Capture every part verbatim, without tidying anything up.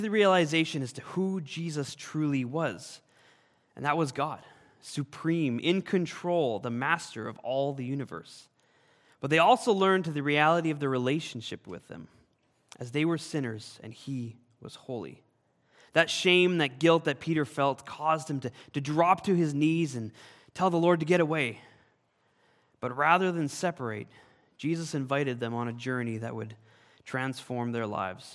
The realization as to who Jesus truly was, and that was God, supreme, in control, the master of all the universe. But they also learned to the reality of the relationship with him, as they were sinners and he was holy. That shame, that guilt that Peter felt caused him to, to drop to his knees and tell the Lord to get away. But rather than separate, Jesus invited them on a journey that would transform their lives.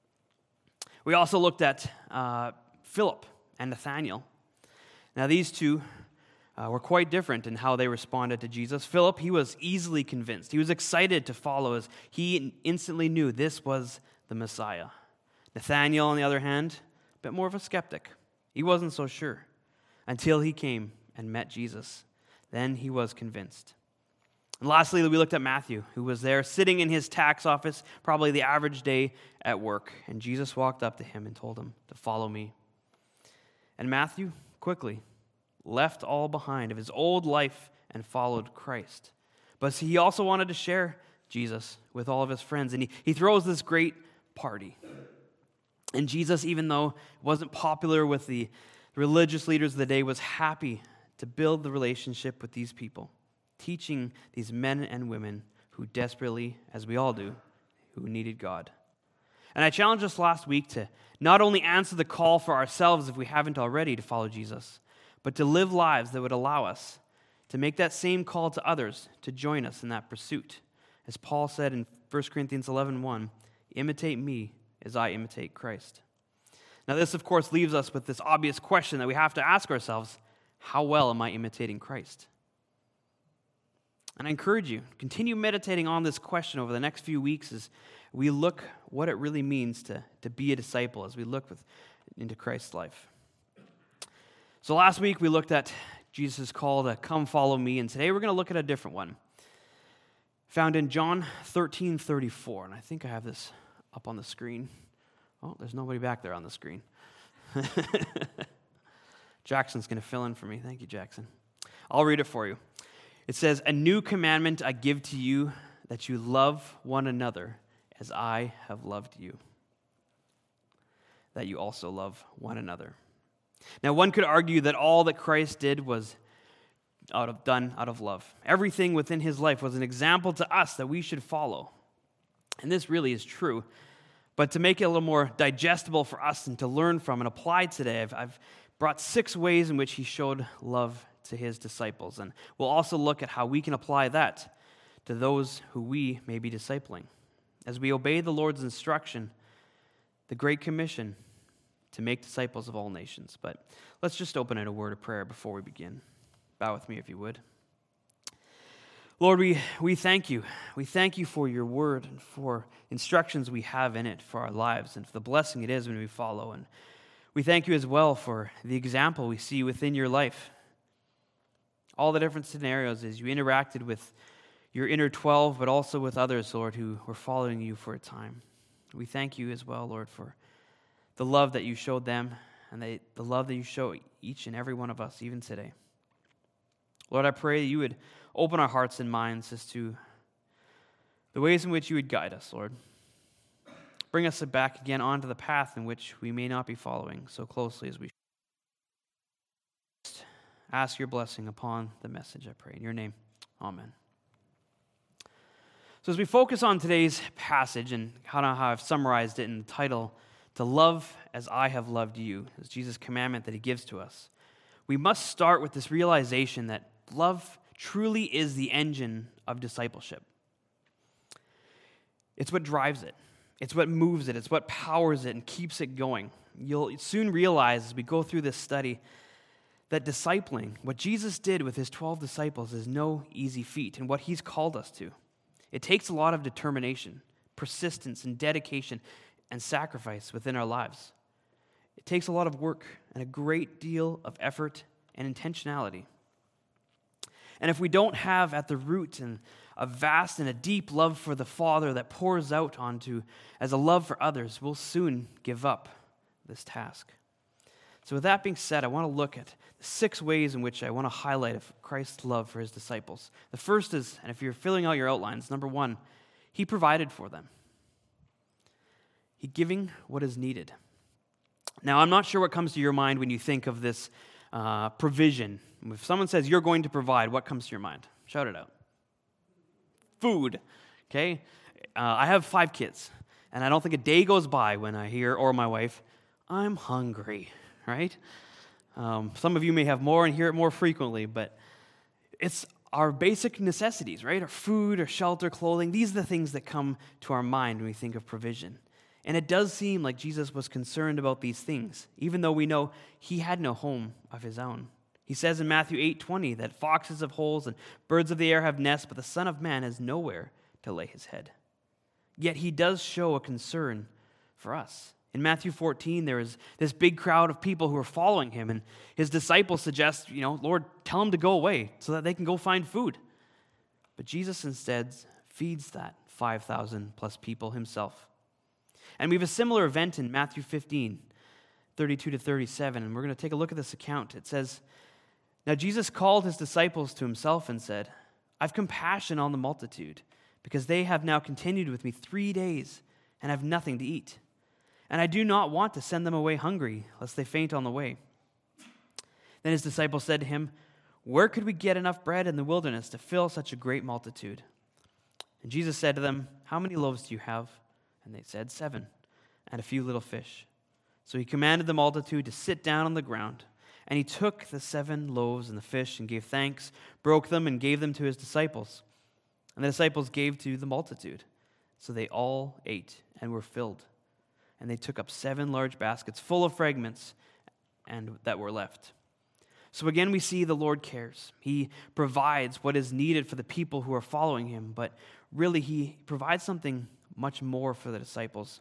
We also looked at uh, Philip and Nathanael. Now, these two uh, were quite different in how they responded to Jesus. Philip, he was easily convinced. He was excited to follow as he instantly knew this was the Messiah. Nathanael, on the other hand, a bit more of a skeptic. He wasn't so sure until he came and met Jesus. Then he was convinced. And lastly, we looked at Matthew, who was there sitting in his tax office, probably the average day at work. And Jesus walked up to him and told him to follow me. And Matthew quickly left all behind of his old life and followed Christ. But he also wanted to share Jesus with all of his friends. And he, he throws this great party. And Jesus, even though it wasn't popular with the religious leaders of the day, was happy to build the relationship with these people, teaching these men and women who desperately, as we all do, who needed God. And I challenged us last week to not only answer the call for ourselves, if we haven't already, to follow Jesus, but to live lives that would allow us to make that same call to others to join us in that pursuit. As Paul said in First Corinthians eleven one, imitate me as I imitate Christ. Now this, of course, leaves us with this obvious question that we have to ask ourselves: how well am I imitating Christ? And I encourage you, continue meditating on this question over the next few weeks as we look what it really means to, to be a disciple, as we look with, into Christ's life. So last week we looked at Jesus' call to come follow me, and today we're going to look at a different one, found in John thirteen thirty-four, and I think I have this up on the screen. Oh, there's nobody back there on the screen. Jackson's going to fill in for me. Thank you, Jackson. I'll read it for you. It says, "A new commandment I give to you, that you love one another as I have loved you, that you also love one another." Now, one could argue that all that Christ did was out of, done out of love. Everything within his life was an example to us that we should follow. And this really is true. But to make it a little more digestible for us and to learn from and apply today, I've, I've brought six ways in which he showed love to his disciples. And we'll also look at how we can apply that to those who we may be discipling, as we obey the Lord's instruction, the Great Commission, to make disciples of all nations. But let's just open in a word of prayer before we begin. Bow with me if you would. Lord, we, we thank you. We thank you for your word and for instructions we have in it for our lives and for the blessing it is when we follow. And we thank you as well for the example we see within your life. All the different scenarios as you interacted with your inner twelve, but also with others, Lord, who were following you for a time. We thank you as well, Lord, for the love that you showed them and the, the love that you show each and every one of us, even today. Lord, I pray that you would open our hearts and minds as to the ways in which you would guide us, Lord. Bring us back again onto the path in which we may not be following so closely as we should. Ask your blessing upon the message, I pray. In your name, amen. So as we focus on today's passage and kind of how I've summarized it in the title, to love as I have loved you, is Jesus' commandment that he gives to us. We must start with this realization that love truly is the engine of discipleship. It's what drives it. It's what moves it. It's what powers it and keeps it going. You'll soon realize as we go through this study that discipling, what Jesus did with his twelve disciples, is no easy feat, and what he's called us to. It takes a lot of determination, persistence, and dedication and sacrifice within our lives. It takes a lot of work and a great deal of effort and intentionality. And if we don't have at the root and a vast and a deep love for the Father that pours out onto as a love for others, we'll soon give up this task. So with that being said, I want to look at the six ways in which I want to highlight of Christ's love for his disciples. The first is, and if you're filling out your outlines, number one, he provided for them. He giving what is needed. Now, I'm not sure what comes to your mind when you think of this uh, provision. If someone says you're going to provide, what comes to your mind? Shout it out. Food, okay? Uh, I have five kids, and I don't think a day goes by when I hear, or my wife, I'm hungry, right? Um, some of you may have more and hear it more frequently, but it's our basic necessities, right? Our food, our shelter, clothing. These are the things that come to our mind when we think of provision. And it does seem like Jesus was concerned about these things, even though we know he had no home of his own. He says in Matthew eight twenty that foxes have holes and birds of the air have nests, but the Son of Man has nowhere to lay his head. Yet he does show a concern for us. In Matthew fourteen, there is this big crowd of people who are following him, and his disciples suggest, you know, Lord, tell them to go away so that they can go find food. But Jesus instead feeds that five thousand plus people himself. And we have a similar event in Matthew fifteen, thirty-two to thirty-seven, and we're going to take a look at this account. It says, Now Jesus called his disciples to himself and said, I've compassion on the multitude, because they have now continued with me three days and have nothing to eat. And I do not want to send them away hungry, lest they faint on the way. Then his disciples said to him, Where could we get enough bread in the wilderness to fill such a great multitude? And Jesus said to them, How many loaves do you have? And they said, Seven, and a few little fish. So he commanded the multitude to sit down on the ground. And he took the seven loaves and the fish and gave thanks, broke them, and gave them to his disciples. And the disciples gave to the multitude. So they all ate and were filled. And they took up seven large baskets full of fragments and that were left. So again, we see the Lord cares. He provides what is needed for the people who are following him, but really he provides something much more for the disciples.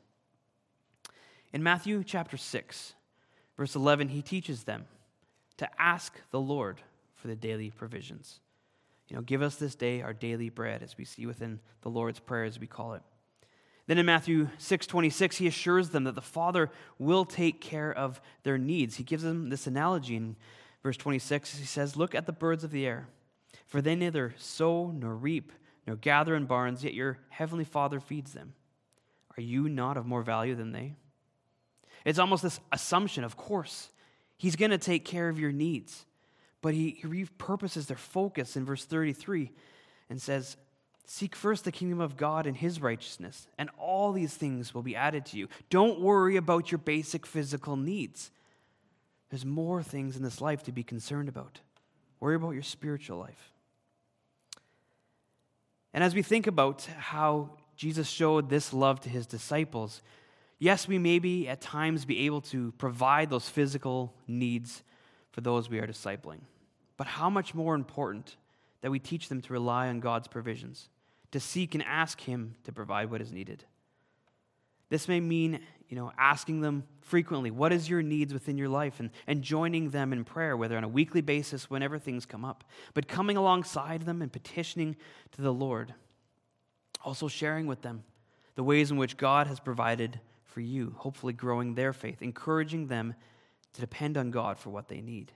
In Matthew chapter six, verse eleven, he teaches them to ask the Lord for the daily provisions. You know, give us this day our daily bread, as we see within the Lord's Prayer, as we call it. Then in Matthew six twenty-six, he assures them that the Father will take care of their needs. He gives them this analogy in verse twenty-six. He says, Look at the birds of the air, for they neither sow nor reap nor gather in barns, yet your heavenly Father feeds them. Are you not of more value than they? It's almost this assumption, of course, he's going to take care of your needs. But he, he repurposes their focus in verse thirty-three and says, Seek first the kingdom of God and his righteousness, and all these things will be added to you. Don't worry about your basic physical needs. There's more things in this life to be concerned about. Worry about your spiritual life. And as we think about how Jesus showed this love to his disciples, yes, we may be at times be able to provide those physical needs for those we are discipling. But how much more important that we teach them to rely on God's provisions, to seek and ask him to provide what is needed. This may mean, you know, asking them frequently, what is your needs within your life, and, and joining them in prayer, whether on a weekly basis, whenever things come up, but coming alongside them and petitioning to the Lord. Also sharing with them the ways in which God has provided for you, hopefully growing their faith, encouraging them to depend on God for what they need.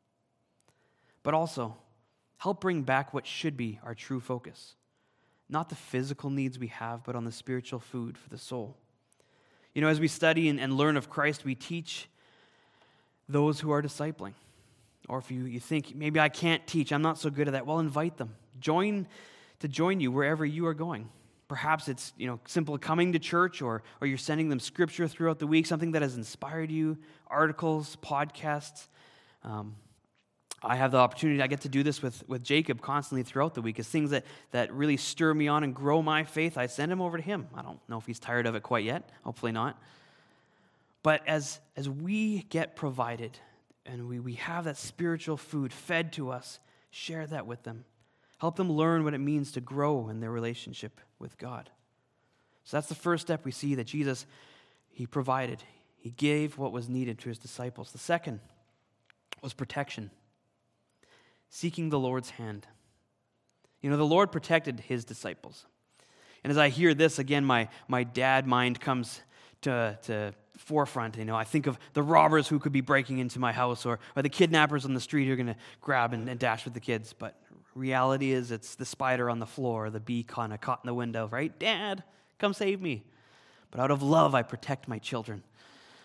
But also, help bring back what should be our true focus. Not the physical needs we have, but on the spiritual food for the soul. You know, as we study and, and learn of Christ, we teach those who are discipling. Or if you, you think, maybe I can't teach, I'm not so good at that, well, invite them. Join to join you wherever you are going. Perhaps it's, you know, simple coming to church, or, or you're sending them scripture throughout the week, something that has inspired you, articles, podcasts. Um, I have the opportunity, I get to do this with, with Jacob constantly throughout the week. It's things that, that really stir me on and grow my faith. I send him over to him. I don't know if he's tired of it quite yet. Hopefully not. But as, as we get provided and we, we have that spiritual food fed to us, share that with them. Help them learn what it means to grow in their relationship with God. So that's the first step we see that Jesus, he provided. He gave what was needed to his disciples. The second was protection. Seeking the Lord's hand. You know, the Lord protected his disciples. And as I hear this, again, my, my dad mind comes to, to forefront. You know, I think of the robbers who could be breaking into my house, or, or the kidnappers on the street who are going to grab and, and dash with the kids. But reality is it's the spider on the floor, the bee kind of caught in the window, right? Dad, come save me. But out of love, I protect my children.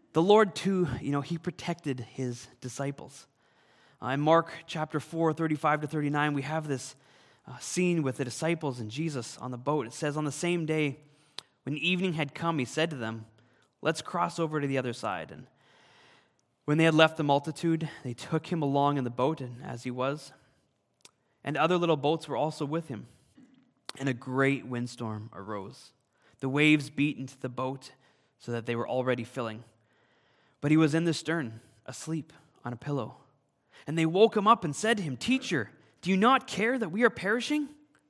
The Lord, too, you know, he protected his disciples. Uh, in Mark chapter four, thirty-five to thirty-nine, we have this uh, scene with the disciples and Jesus on the boat. It says, on the same day, when evening had come, he said to them, let's cross over to the other side. And when they had left the multitude, they took him along in the boat, and as he was. And other little boats were also with him. And a great windstorm arose. The waves beat into the boat so that they were already filling. But he was in the stern, asleep on a pillow. And they woke him up and said to him, Teacher, do you not care that we are perishing?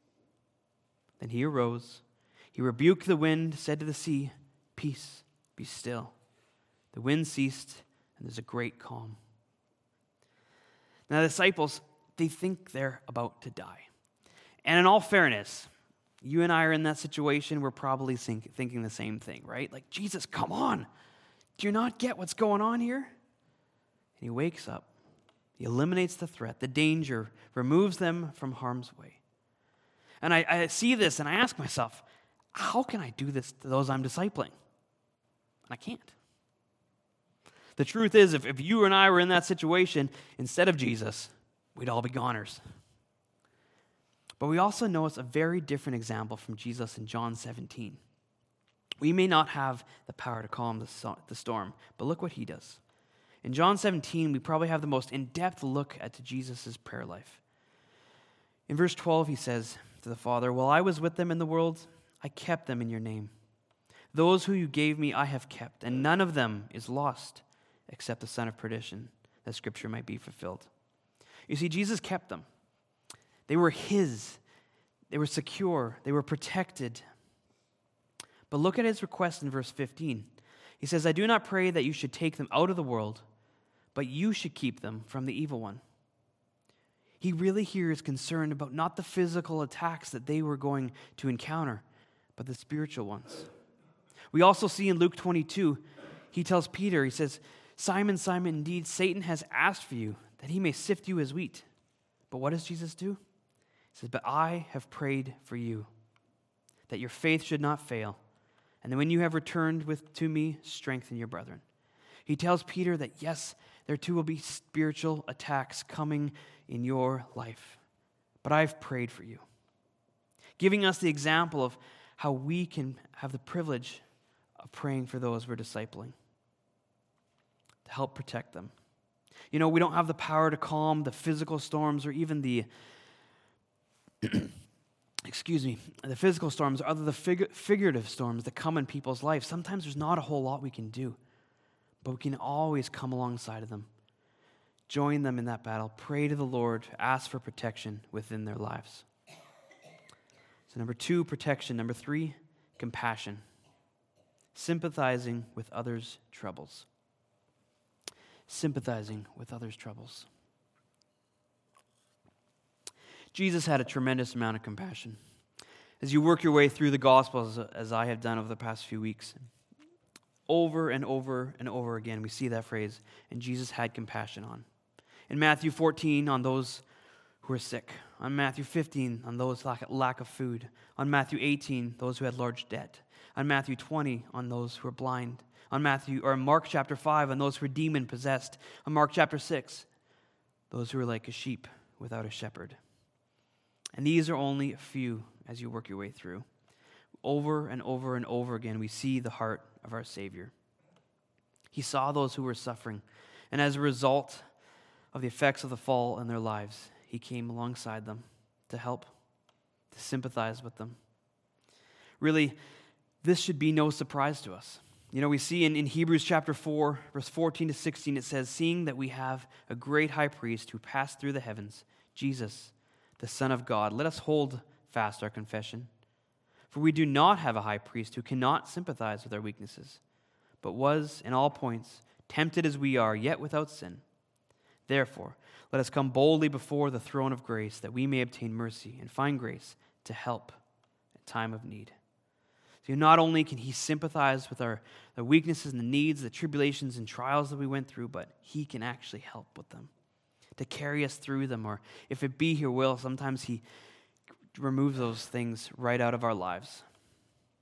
Then he arose. He rebuked the wind, said to the sea, Peace, be still. The wind ceased, and there's a great calm. Now the disciples, they think they're about to die. And in all fairness, you and I are in that situation, we're probably think, thinking the same thing, right? Like, Jesus, come on. Do you not get what's going on here? And he wakes up. He eliminates the threat, the danger, removes them from harm's way. And I, I see this and I ask myself, how can I do this to those I'm discipling? And I can't. The truth is, if, if you and I were in that situation, instead of Jesus, we'd all be goners. But we also know it's a very different example from Jesus in John seventeen. We may not have the power to calm the, so- the storm, but look what he does. In John seventeen, we probably have the most in-depth look at Jesus' prayer life. In verse twelve, he says to the Father, While I was with them in the world, I kept them in your name. Those who you gave me I have kept, and none of them is lost, except the son of perdition, that Scripture might be fulfilled. You see, Jesus kept them. They were his. They were secure. They were protected. But look at his request in verse fifteen. He says, I do not pray that you should take them out of the world, but you should keep them from the evil one. He really here is concerned about not the physical attacks that they were going to encounter, but the spiritual ones. We also see in Luke twenty-two, he tells Peter, he says, Simon, Simon, indeed, Satan has asked for you, that he may sift you as wheat. But what does Jesus do? He says, but I have prayed for you, that your faith should not fail. And then when you have returned with to me, strengthen your brethren. He tells Peter that yes, there too will be spiritual attacks coming in your life. But I've prayed for you. Giving us the example of how we can have the privilege of praying for those we're discipling. To help protect them. You know, we don't have the power to calm the physical storms or even the excuse me, the physical storms, or other the fig- figurative storms that come in people's life. Sometimes there's not a whole lot we can do, but we can always come alongside of them, join them in that battle, pray to the Lord, ask for protection within their lives. So number two, protection. Number three, compassion. Sympathizing with others' troubles. Sympathizing with others' troubles. Jesus had a tremendous amount of compassion. As you work your way through the Gospels, as I have done over the past few weeks, over and over and over again, we see that phrase, and Jesus had compassion on. In Matthew fourteen, on those who were sick. On Matthew fifteen, on those lack, lack of food. On Matthew eighteen, those who had large debt. On Matthew twenty, on those who were blind. On Matthew, or Mark chapter five, on those who were demon-possessed. On Mark chapter six, those who were like a sheep without a shepherd. And these are only a few as you work your way through. Over and over and over again, we see the heart of our Savior. He saw those who were suffering, and as a result of the effects of the fall in their lives, he came alongside them to help, to sympathize with them. Really, this should be no surprise to us. You know, we see in, in Hebrews chapter four, verse fourteen to sixteen, it says, seeing that we have a great high priest who passed through the heavens, Jesus, the Son of God, let us hold fast our confession. For we do not have a high priest who cannot sympathize with our weaknesses, but was in all points tempted as we are, yet without sin. Therefore, let us come boldly before the throne of grace, that we may obtain mercy and find grace to help in time of need. So not only can he sympathize with our, our weaknesses and the needs, the tribulations and trials that we went through, but he can actually help with them, to carry us through them, or if it be your will, sometimes he removes those things right out of our lives.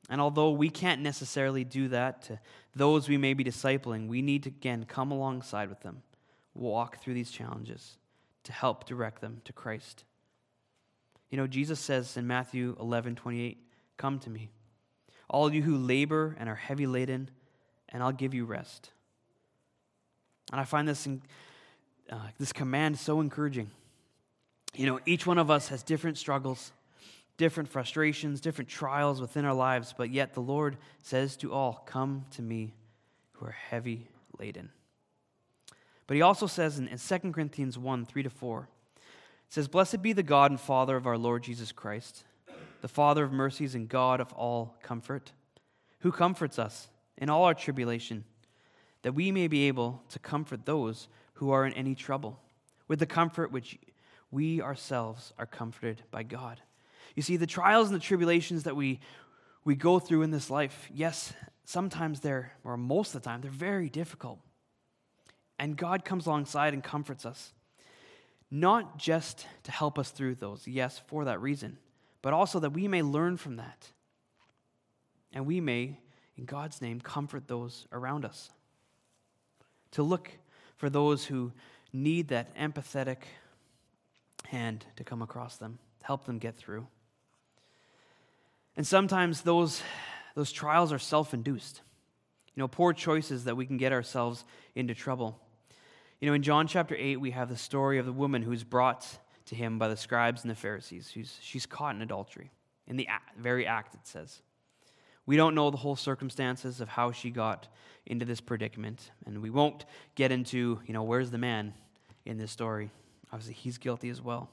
And although we can't necessarily do that to those we may be discipling, we need to, again, come alongside with them, walk through these challenges to help direct them to Christ. You know, Jesus says in Matthew eleven twenty-eight, "Come to me, all you who labor and are heavy laden, and I'll give you rest." And I find this, uh, this command so encouraging. You know, each one of us has different struggles, different frustrations, different trials within our lives, but yet the Lord says to all, "Come to me who are heavy laden." But he also says in, in Second Corinthians one, three to four, it says, "Blessed be the God and Father of our Lord Jesus Christ, the Father of mercies and God of all comfort, who comforts us in all our tribulation, that we may be able to comfort those who are in any trouble, with the comfort which we ourselves are comforted by God." You see, the trials and the tribulations that we, we go through in this life, yes, sometimes they're, or most of the time, they're very difficult. And God comes alongside and comforts us, not just to help us through those, yes, for that reason, but also that we may learn from that. And we may, in God's name, comfort those around us. To look for those who need that empathetic hand to come across them, help them get through. And sometimes those, those trials are self-induced. You know, poor choices that we can get ourselves into trouble. You know, in John chapter eight, we have the story of the woman who's brought to him by the scribes and the Pharisees. Who's, she's caught in adultery, in the act, very act, it says. We don't know the whole circumstances of how she got into this predicament, and we won't get into, you know, where's the man in this story. Obviously, he's guilty as well.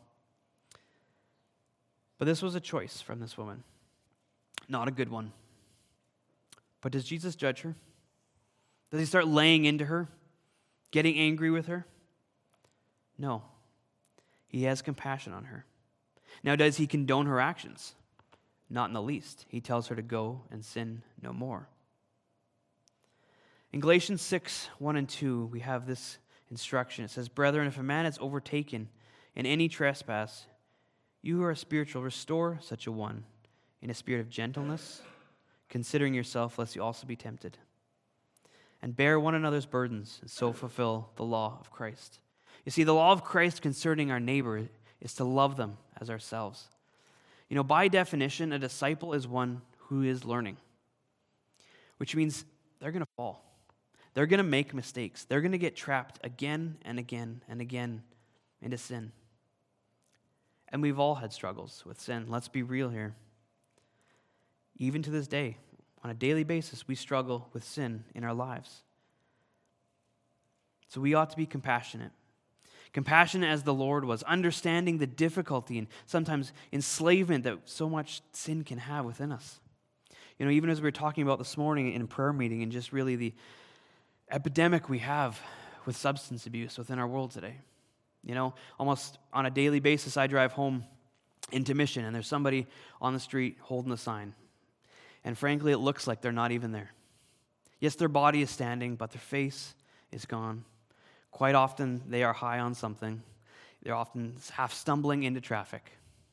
But this was a choice from this woman. Not a good one. But does Jesus judge her? Does he start laying into her? Getting angry with her? No. He has compassion on her. Now, does he condone her actions? Not in the least. He tells her to go and sin no more. In Galatians six, one and two, we have this instruction. It says, "Brethren, if a man is overtaken in any trespass, you who are spiritual, restore such a one in a spirit of gentleness, considering yourself, lest you also be tempted. And bear one another's burdens, and so fulfill the law of Christ." You see, the law of Christ concerning our neighbor is to love them as ourselves. You know, by definition, a disciple is one who is learning, which means they're going to fall. They're going to make mistakes. They're going to get trapped again and again and again into sin. And we've all had struggles with sin. Let's be real here. Even to this day, on a daily basis, we struggle with sin in our lives. So we ought to be compassionate. Compassionate as the Lord was, understanding the difficulty and sometimes enslavement that so much sin can have within us. You know, even as we were talking about this morning in a prayer meeting and just really the epidemic we have with substance abuse within our world today. You know, almost on a daily basis, I drive home into Mission and there's somebody on the street holding a sign. And frankly, it looks like they're not even there. Yes, their body is standing, but their face is gone. Quite often, they are high on something. They're often half stumbling into traffic.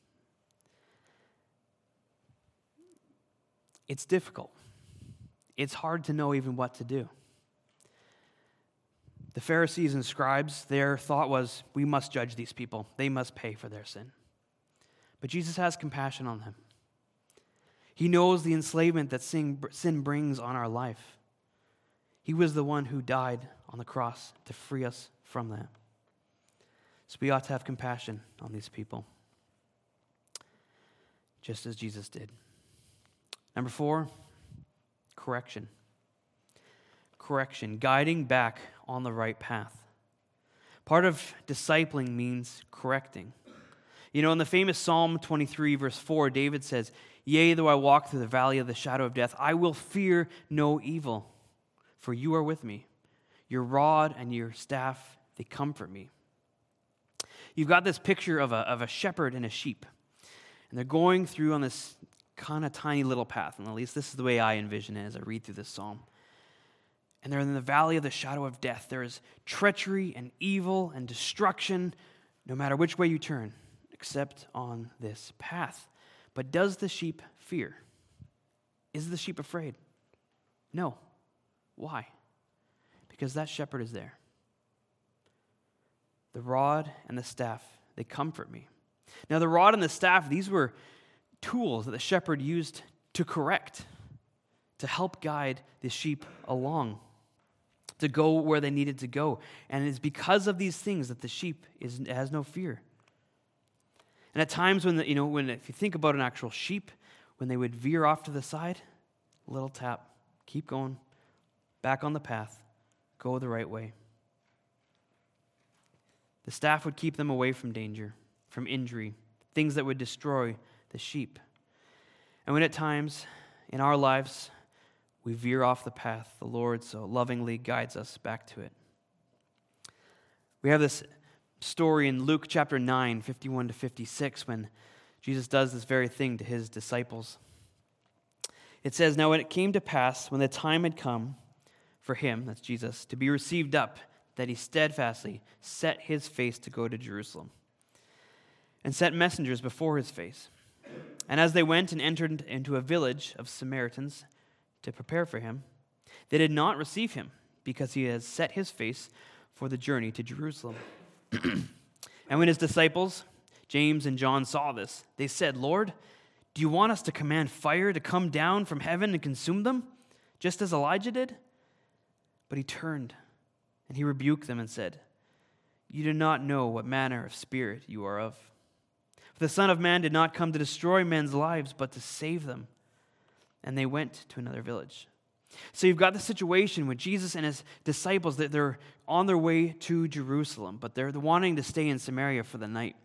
It's difficult. It's hard to know even what to do. The Pharisees and scribes, their thought was, we must judge these people. They must pay for their sin. But Jesus has compassion on them. He knows the enslavement that sin brings on our life. He was the one who died on the cross to free us from that. So we ought to have compassion on these people, just as Jesus did. Number four, correction. Correction, guiding back on the right path. Part of discipling means correcting. You know, in the famous Psalm twenty-three, verse four, David says, "Yea, though I walk through the valley of the shadow of death, I will fear no evil, for you are with me. Your rod and your staff, they comfort me." You've got this picture of a, of a shepherd and a sheep, and they're going through on this kind of tiny little path, and at least this is the way I envision it as I read through this psalm. And they're in the valley of the shadow of death. There is treachery and evil and destruction, no matter which way you turn, except on this path. But does the sheep fear? Is the sheep afraid? No. Why? Because that shepherd is there. The rod and the staff, they comfort me. Now, the rod and the staff, these were tools that the shepherd used to correct, to help guide the sheep along, to go where they needed to go. And it's because of these things that the sheep is, has no fear. And at times when, the, you know, when if you think about an actual sheep, when they would veer off to the side, a little tap, keep going, back on the path, go the right way. The staff would keep them away from danger, from injury, things that would destroy the sheep. And when at times in our lives we veer off the path, the Lord so lovingly guides us back to it. We have this story in Luke chapter nine, fifty-one to fifty-six, when Jesus does this very thing to his disciples. It says, "Now when it came to pass, when the time had come for him," that's Jesus, "to be received up, that he steadfastly set his face to go to Jerusalem, and sent messengers before his face. And as they went and entered into a village of Samaritans to prepare for him, they did not receive him, because he has set his face for the journey to Jerusalem. And when his disciples, James and John, saw this, they said, 'Lord, do you want us to command fire to come down from heaven and consume them, just as Elijah did?' But he turned and he rebuked them and said, 'You do not know what manner of spirit you are of. For the Son of Man did not come to destroy men's lives, but to save them.' And they went to another village." So you've got the situation with Jesus and his disciples that they're on their way to Jerusalem, but they're wanting to stay in Samaria for the night.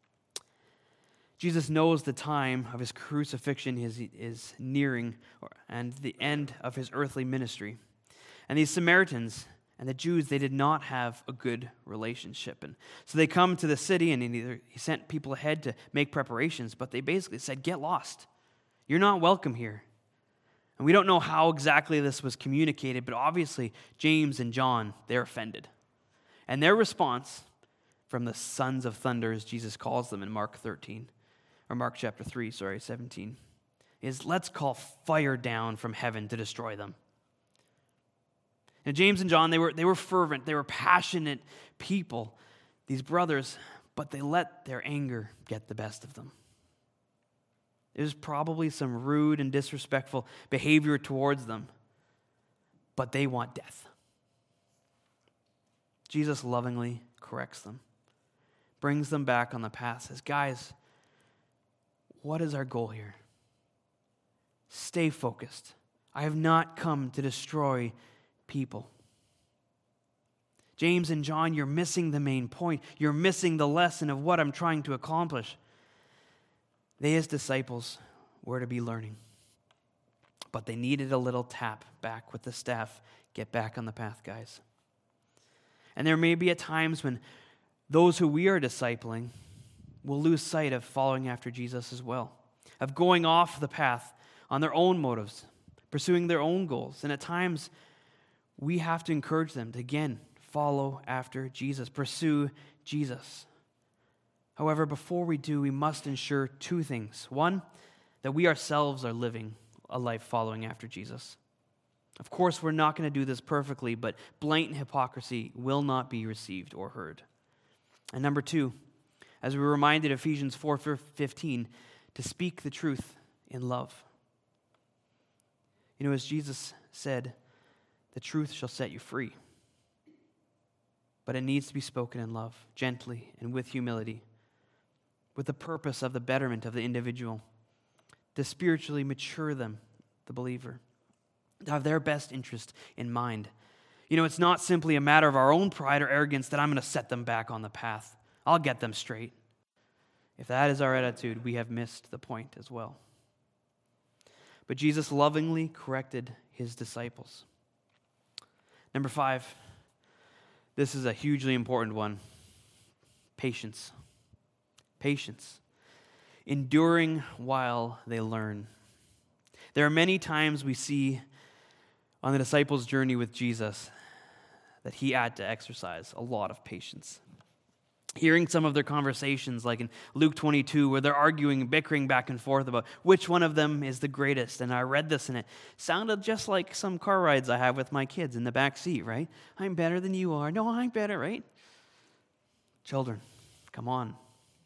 Jesus knows the time of his crucifixion is, is nearing and the end of his earthly ministry. And these Samaritans and the Jews, they did not have a good relationship. And so they come to the city, and he, he sent people ahead to make preparations, but they basically said, "Get lost. You're not welcome here." And we don't know how exactly this was communicated, but obviously James and John, they're offended. And their response from the sons of thunder, as Jesus calls them in Mark thirteen, or Mark chapter three, sorry, seventeen, is, "Let's call fire down from heaven to destroy them." Now, James and John, they were, they were fervent, they were passionate people, these brothers, but they let their anger get the best of them. It was probably some rude and disrespectful behavior towards them, but they want death. Jesus lovingly corrects them, brings them back on the path, says, "Guys, what is our goal here? Stay focused. I have not come to destroy people." James and John, you're missing the main point. You're missing the lesson of what I'm trying to accomplish. They, as disciples, were to be learning. But they needed a little tap back with the staff. Get back on the path, guys. And there may be at times when those who we are discipling will lose sight of following after Jesus as well, of going off the path on their own motives, pursuing their own goals. And at times, we have to encourage them to, again, follow after Jesus, pursue Jesus. However, before we do, we must ensure two things. One, that we ourselves are living a life following after Jesus. Of course, we're not going to do this perfectly, but blatant hypocrisy will not be received or heard. And number two, as we were reminded of Ephesians four fifteen, to speak the truth in love. You know, as Jesus said, the truth shall set you free. But it needs to be spoken in love, gently and with humility, with the purpose of the betterment of the individual, to spiritually mature them, the believer, to have their best interest in mind. You know, it's not simply a matter of our own pride or arrogance that I'm going to set them back on the path. I'll get them straight. If that is our attitude, we have missed the point as well. But Jesus lovingly corrected his disciples. Number five, this is a hugely important one. Patience. Patience. Enduring while they learn. There are many times we see on the disciples' journey with Jesus that he had to exercise a lot of patience. Hearing some of their conversations, like in Luke twenty-two, where they're arguing and bickering back and forth about which one of them is the greatest. And I read this, and it sounded just like some car rides I have with my kids in the back seat, right? I'm better than you are. No, I'm better, right? Children, come on.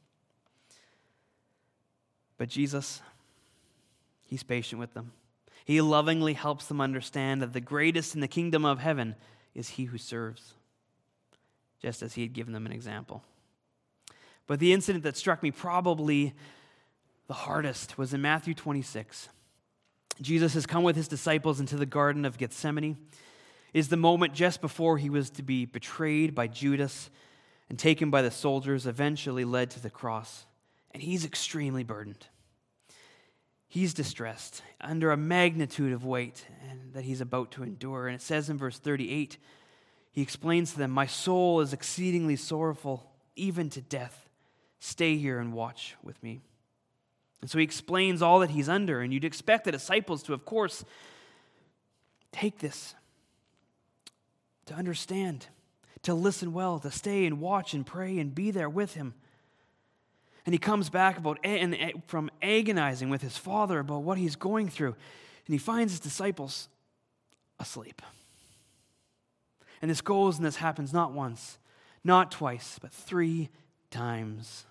But Jesus, he's patient with them. He lovingly helps them understand that the greatest in the kingdom of heaven is he who serves, just as he had given them an example. But the incident that struck me probably the hardest was in Matthew twenty-six. Jesus has come with his disciples into the Garden of Gethsemane. It is the moment just before he was to be betrayed by Judas and taken by the soldiers, eventually led to the cross. And he's extremely burdened. He's distressed under a magnitude of weight and that he's about to endure. And it says in verse thirty-eight, he explains to them, "My soul is exceedingly sorrowful, even to death. Stay here and watch with me." And so he explains all that he's under, and you'd expect the disciples to, of course, take this, to understand, to listen well, to stay and watch and pray and be there with him. And he comes back about and from agonizing with his Father about what he's going through, and he finds his disciples asleep. And this goes and this happens not once, not twice, but three times.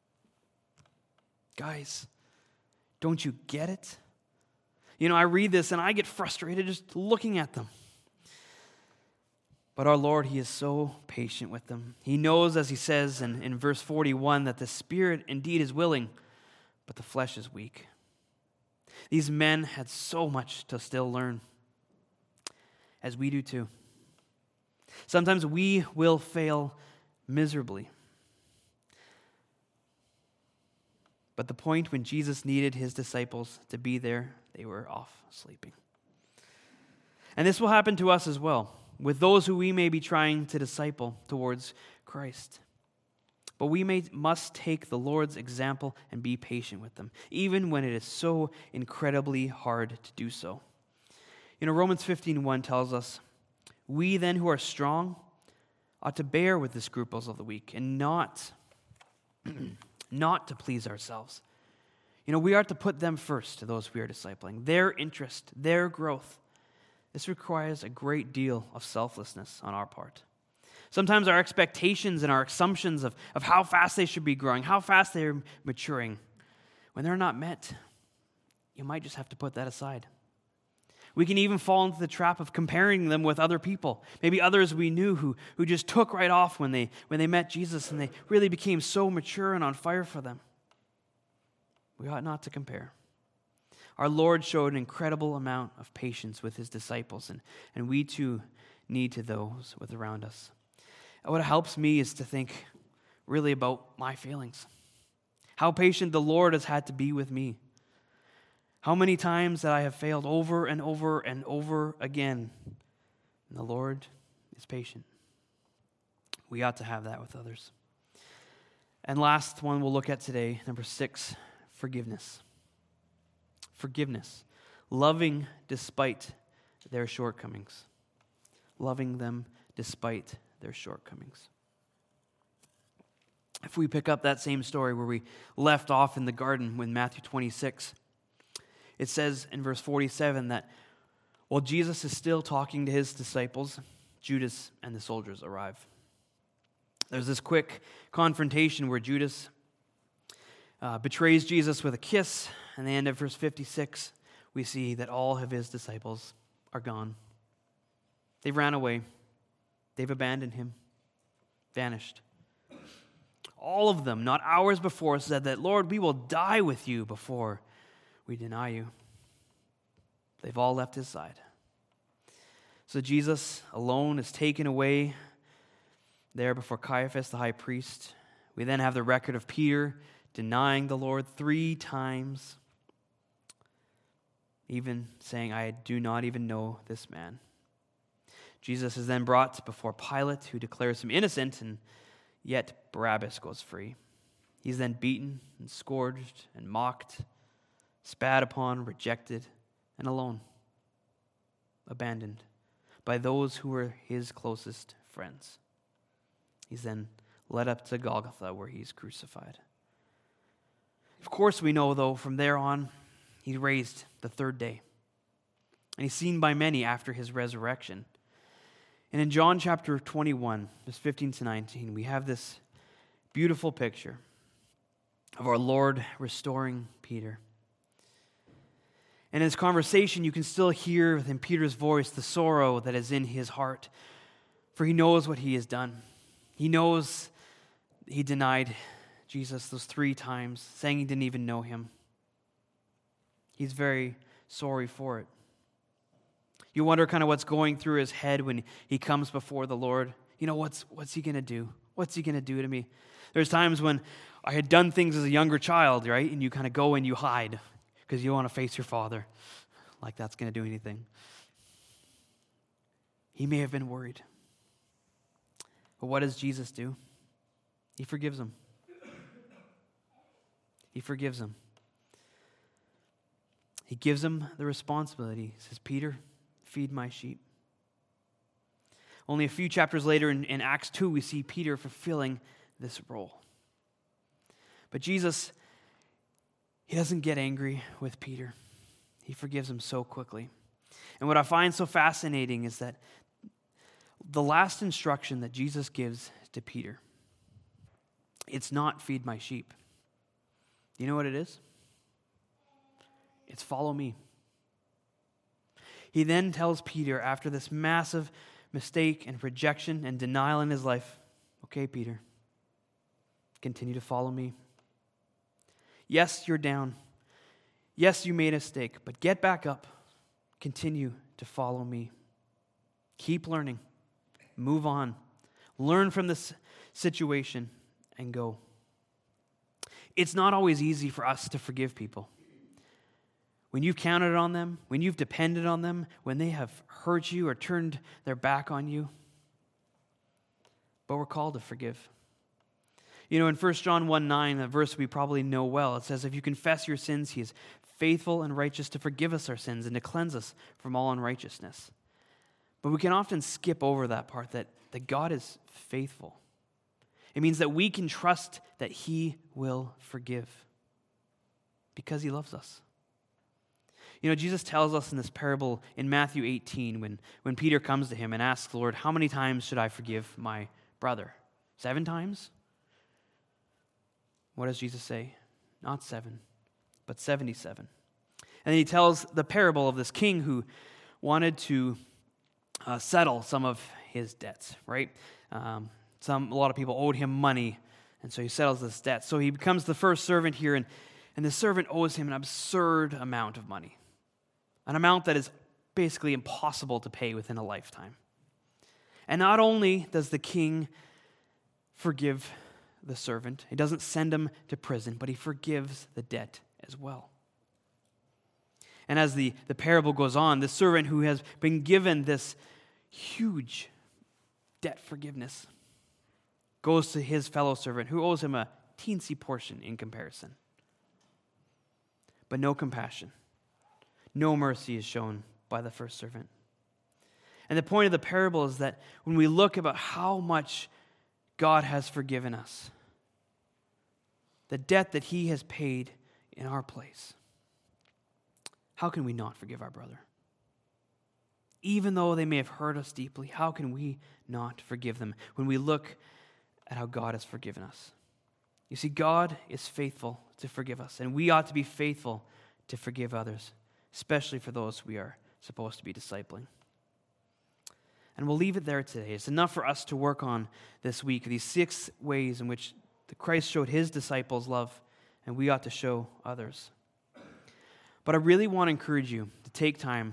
Guys, don't you get it? You know, I read this and I get frustrated just looking at them. But our Lord, he is so patient with them. He knows, as he says in, in verse forty-one, that the spirit indeed is willing, but the flesh is weak. These men had so much to still learn, as we do too. Sometimes we will fail miserably. But the point when Jesus needed his disciples to be there, they were off sleeping. And this will happen to us as well, with those who we may be trying to disciple towards Christ. But we may must take the Lord's example and be patient with them, even when it is so incredibly hard to do so. You know, Romans fifteen one tells us, "We then who are strong ought to bear with the scruples of the weak and not not to please ourselves." You know, we are to put them first, to those we are discipling, their interest, their growth. This requires a great deal of selflessness on our part. Sometimes our expectations and our assumptions of, of how fast they should be growing, how fast they're maturing, when they're not met, you might just have to put that aside. We can even fall into the trap of comparing them with other people, maybe others we knew who, who just took right off when they, when they met Jesus and they really became so mature and on fire for them. We ought not to compare. Our Lord showed an incredible amount of patience with his disciples, and, and we too need to those with around us. And what helps me is to think really about my feelings, how patient the Lord has had to be with me. How many times that I have failed over and over and over again. And the Lord is patient. We ought to have that with others. And last one we'll look at today, number six, forgiveness. Forgiveness. Loving despite their shortcomings. Loving them despite their shortcomings. If we pick up that same story where we left off in the garden with Matthew twenty-six, it says in verse forty-seven that while Jesus is still talking to his disciples, Judas and the soldiers arrive. There's this quick confrontation where Judas uh, betrays Jesus with a kiss. And at the end of verse fifty-six, we see that all of his disciples are gone. They've ran away. They've abandoned him, vanished. All of them, not hours before, said that, "Lord, we will die with you before we deny you." They've all left his side. So Jesus alone is taken away there before Caiaphas, the high priest. We then have the record of Peter denying the Lord three times, even saying, "I do not even know this man." Jesus is then brought before Pilate, who declares him innocent, and yet Barabbas goes free. He's then beaten and scourged and mocked, spat upon, rejected, and alone, abandoned by those who were his closest friends. He's then led up to Golgotha where he's crucified. Of course, we know, though, from there on, he's raised the third day. And he's seen by many after his resurrection. And in John chapter twenty-one, verse fifteen to nineteen, we have this beautiful picture of our Lord restoring Peter. And in his conversation, you can still hear within Peter's voice the sorrow that is in his heart, for he knows what he has done. He knows he denied Jesus those three times, saying he didn't even know him. He's very sorry for it. You wonder kind of what's going through his head when he comes before the Lord. You know, what's what's he going to do? What's he going to do to me? There's times when I had done things as a younger child, right? And you kind of go and you hide because you don't want to face your father. Like that's going to do anything. He may have been worried. But what does Jesus do? He forgives him. He forgives him. He gives him the responsibility. He says, Peter, feed my sheep. Only a few chapters later in, in Acts two, we see Peter fulfilling this role. But Jesus, he doesn't get angry with Peter. He forgives him so quickly. And what I find so fascinating is that the last instruction that Jesus gives to Peter, it's not feed my sheep. You know what it is? It's follow me. He then tells Peter, after this massive mistake and rejection and denial in his life, okay, Peter, continue to follow me. Yes, you're down. Yes, you made a mistake, but get back up. Continue to follow me. Keep learning. Move on. Learn from this situation and go. It's not always easy for us to forgive people. When you've counted on them, when you've depended on them, when they have hurt you or turned their back on you. But we're called to forgive. You know, in First John one nine, a verse we probably know well, it says, if you confess your sins, he is faithful and righteous to forgive us our sins and to cleanse us from all unrighteousness. But we can often skip over that part, that, that God is faithful. It means that we can trust that he will forgive because he loves us. You know, Jesus tells us in this parable in Matthew eighteen, when, when Peter comes to him and asks the Lord, how many times should I forgive my brother? Seven times? What does Jesus say? Not seven, but seventy-seven. And then he tells the parable of this king who wanted to uh, settle some of his debts, right? Um, some, a lot of people owed him money, and so he settles this debt. So he becomes the first servant here, and, and the servant owes him an absurd amount of money, an amount that is basically impossible to pay within a lifetime. And not only does the king forgive the servant, he doesn't send him to prison, but he forgives the debt as well. And as the, the parable goes on, the servant who has been given this huge debt forgiveness goes to his fellow servant who owes him a teensy portion in comparison. But no compassion, no mercy is shown by the first servant. And the point of the parable is that when we look about how much God has forgiven us, the debt that he has paid in our place, how can we not forgive our brother? Even though they may have hurt us deeply, how can we not forgive them when we look at how God has forgiven us? You see, God is faithful to forgive us, and we ought to be faithful to forgive others, especially for those we are supposed to be discipling. And we'll leave it there today. It's enough for us to work on this week, these six ways in which Christ showed his disciples love, and we ought to show others. But I really want to encourage you to take time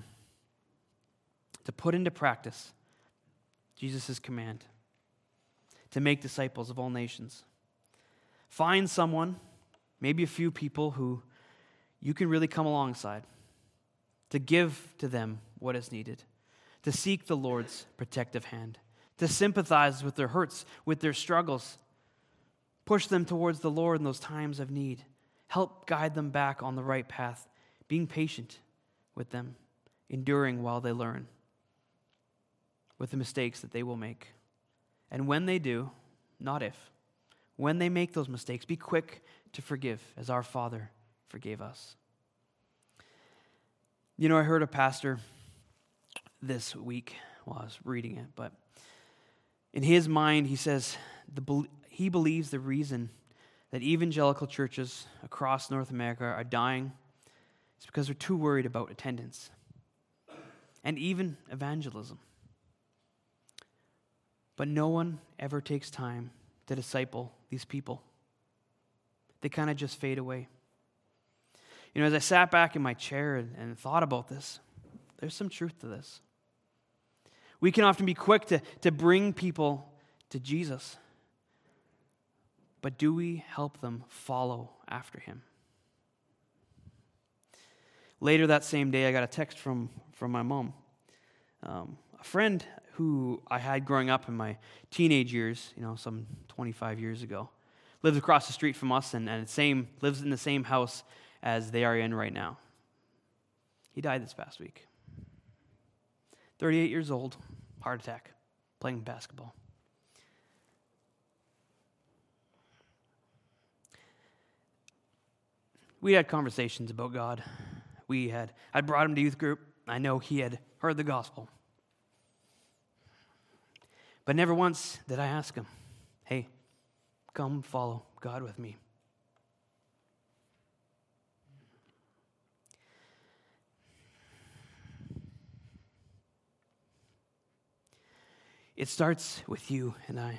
to put into practice Jesus' command to make disciples of all nations. Find someone, maybe a few people who you can really come alongside, to give to them what is needed, to seek the Lord's protective hand, to sympathize with their hurts, with their struggles, push them towards the Lord in those times of need, help guide them back on the right path, being patient with them, enduring while they learn with the mistakes that they will make. And when they do, not if, when they make those mistakes, be quick to forgive as our Father forgave us. You know, I heard a pastor this week while I was reading it, but in his mind, he says the, he believes the reason that evangelical churches across North America are dying is because they're too worried about attendance and even evangelism. But no one ever takes time to disciple these people. They kind of just fade away. You know, as I sat back in my chair and, and thought about this, there's some truth to this. We can often be quick to, to bring people to Jesus, but do we help them follow after him? Later that same day, I got a text from, from my mom. Um, a friend who I had growing up in my teenage years, you know, some twenty-five years ago, lives across the street from us and, and same, lives in the same house as they are in right now. He died this past week. thirty-eight years old, heart attack, playing basketball. We had conversations about God. We had, I brought him to youth group. I know he had heard the gospel. But never once did I ask him, hey, come follow God with me. It starts with you and I.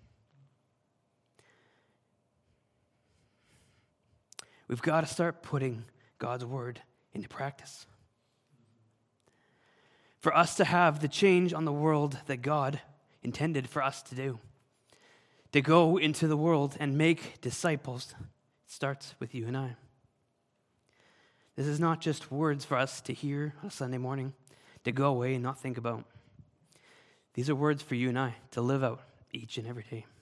We've got to start putting God's word into practice. For us to have the change on the world that God intended for us to do, to go into the world and make disciples, it starts with you and I. This is not just words for us to hear on a Sunday morning, to go away and not think about. These are words for you and I to live out each and every day.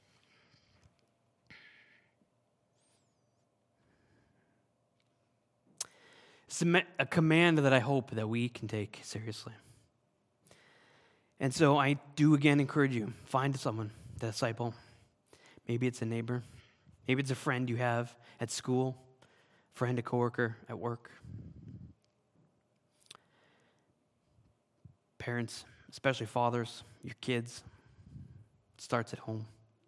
It's a command that I hope that we can take seriously. And so I do again encourage you, find someone to disciple. Maybe it's a neighbor. Maybe it's a friend you have at school, friend, a coworker at work. Parents, especially fathers, your kids, it starts at home.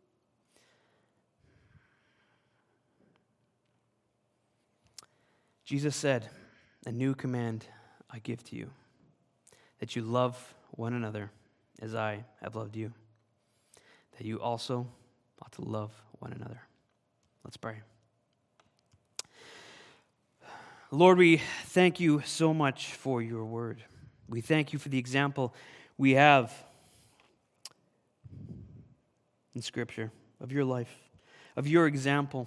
Jesus said, a new command I give to you, that you love one another as I have loved you, that you also ought to love one another. Let's pray. Lord, we thank you so much for your word. We thank you for the example we have in Scripture of your life, of your example.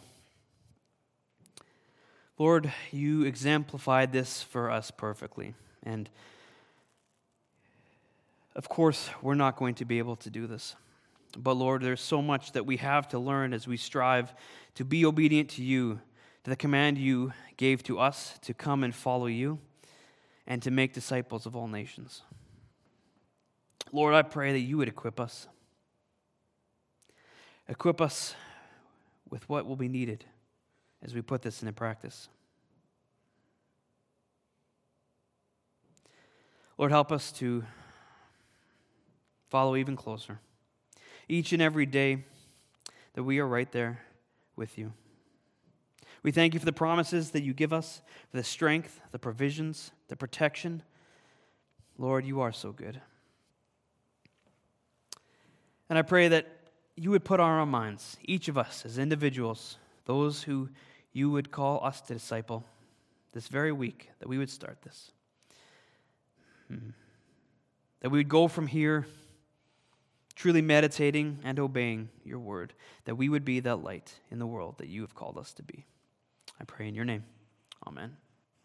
Lord, you exemplified this for us perfectly. And of course, we're not going to be able to do this. But Lord, there's so much that we have to learn as we strive to be obedient to you, to the command you gave to us to come and follow you and to make disciples of all nations. Lord, I pray that you would equip us. Equip us with what will be needed as we put this into practice. Lord, help us to follow even closer. Each and every day that we are right there with you. We thank you for the promises that you give us, for the strength, the provisions, the protection. Lord, you are so good. And I pray that you would put on our minds, each of us as individuals, those who you would call us to disciple this very week, that we would start this. Hmm. That we would go from here truly meditating and obeying your word, that we would be that light in the world that you have called us to be. I pray in your name. Amen.